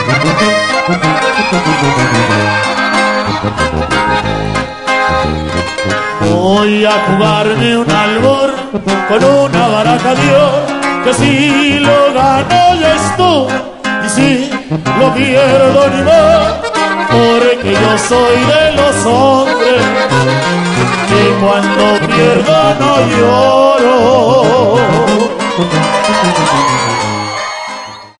Voy a jugarme un albor con una baraja de oro, que si lo gano ya estuvo, y si lo pierdo ni más, porque yo soy de los hombres que cuando pierdo no lloro.